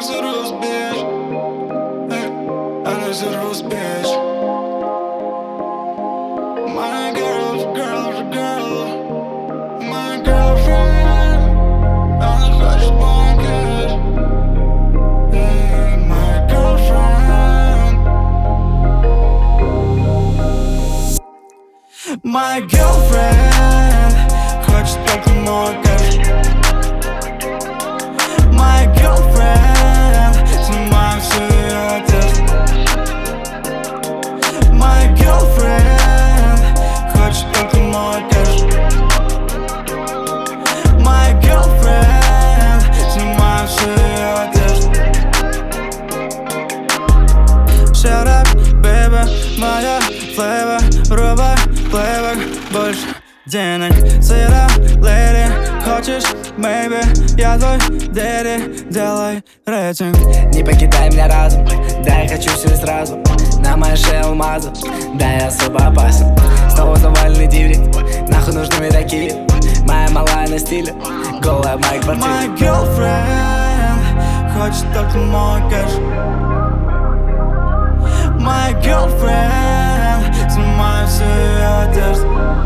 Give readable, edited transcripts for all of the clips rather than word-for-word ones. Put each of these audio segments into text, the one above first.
Exodus, bitch. Exodus, bitch. My girl, my girlfriend. Она хочет банкет. My girlfriend. My girlfriend хочет только мой кэш. My girlfriend снимаю всю ее одежду. My girlfriend хочет только мой кэш. My girlfriend снимаю всю ее одежду. Shut up, baby, моя флейва, рубай, плейбэк, больше денег. Sit up, lady, хочешь, maybe, я твой daddy, делай рейтинг. Не покидай меня разум, да я хочу все сразу. На моей шее алмазы, да я особо опасен. Снова заваленный диврик, нахуй нужны мне такие. Моя малая на стиле, голая в моей квартире. My girlfriend хочет только мой кэш. My girlfriend снимаю всю ее одежду.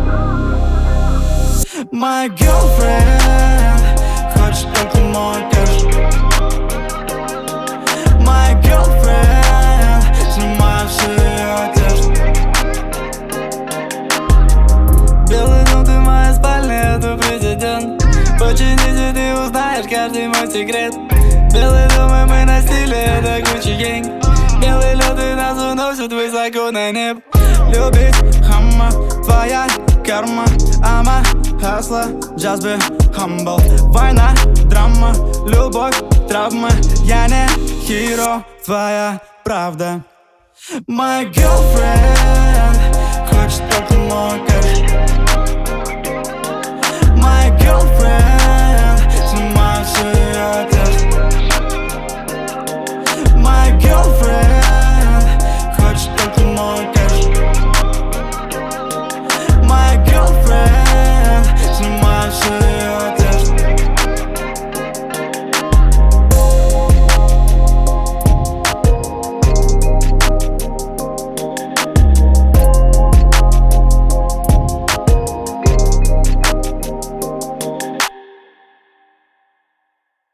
My girlfriend хочет только мой кэш. My girlfriend снимаю всю ее одежду. Белый дом, ты моя спальня, я тут президент. Почините, ты узнаешь каждый мой секрет. Белый дом, и мы на стиле, это Gucci Gang. Белый лед, и нас уносит высоко на небо. Любить хамма, твоя карма. Ама, хасла, just be humble. Война, драма, любовь, травма. Я не hero, твоя правда. My girlfriend хочет только мой кэш.